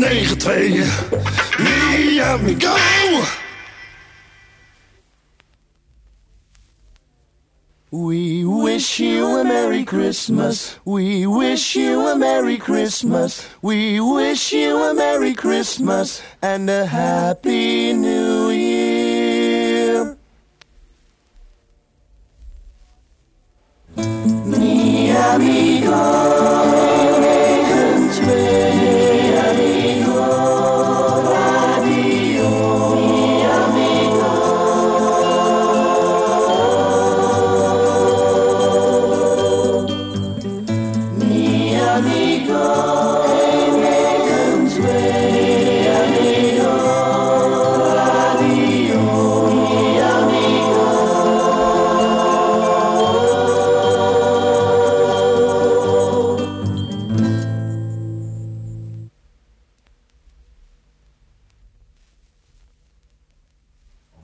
tegen tweeën. Me and me go. We wish you a Merry Christmas. We wish you a Merry Christmas. We wish you a Merry Christmas and a Happy New